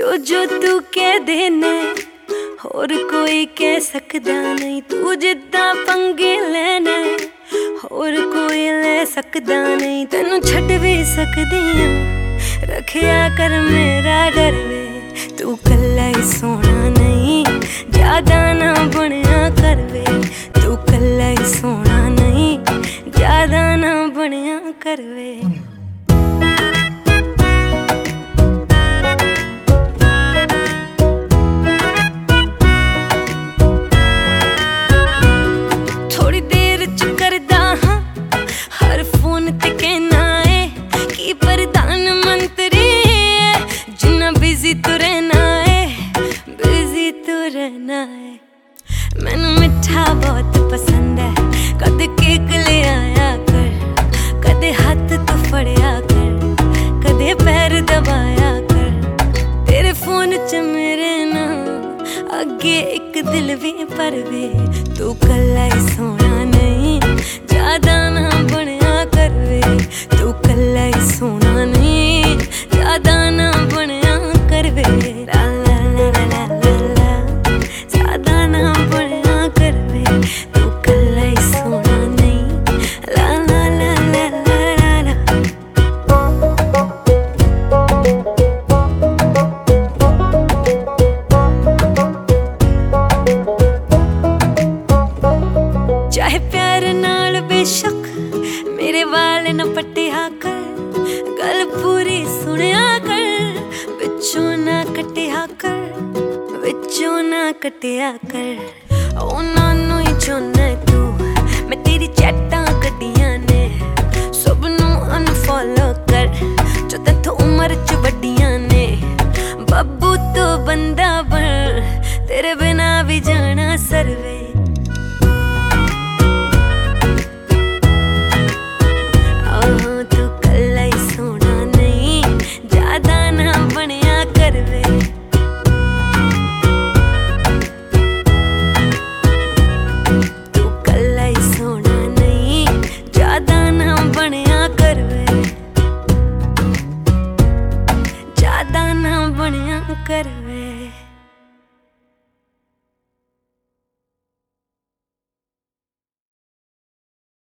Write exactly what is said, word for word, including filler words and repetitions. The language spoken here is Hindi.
जो जो तू कह देना होर कोई कह सकदा नहीं। तू जिद्दां पंगे लेना होर कोई ले सकदा नहीं। तेनू छड्ड भी सकदी हां, रखिया कर मेरा डर वे। तू कल्ला ही सोना नहीं, ज्यादा ना बनिया कर वे। तू कल्ला ही सोना नहीं, ज्यादा ना बनिया कर वे। थोड़ी देर च करदा हां हर फोन ते कहना है कि प्रधानमंत्री जिन्ना बिजी तू रहना है, बिजी तू रहना है। मैनू मिठा बहुत पसंद है, कद केक ले आया कर, कदे हाथ तू फड़िया कर, कदे पैर दबाया कर। तेरे फोन च मेरे ना अगे एक दिल भी पर वे। तू कल्ला ही सोना नहीं, ज्यादा ना बनिया कर वे। तू कल्ला ही सोना नहीं, ज्यादा ना बनिया कर वे। ला ला ला ला ला ला, ज्यादा ना बनिया कर वे। तू कल्ला ही सोना नहीं, ला ला ला ला ला ला। चाहे प्यार नाल बेशक मेरे वाल न पट्टिया कर, गल पूरी सुनिया कर, विचों ना कटिया कर, विचों ना कटिया कर। उन्हां नूं ही चाहुंदा तू, मैं तेरी चैटां कड्डियां ने, सब नूं अनफॉलो कर जो तैथों उमर च वड्डियां ने। बब्बू तो बंदा बन, तेरे बिना भी जाना सरवे।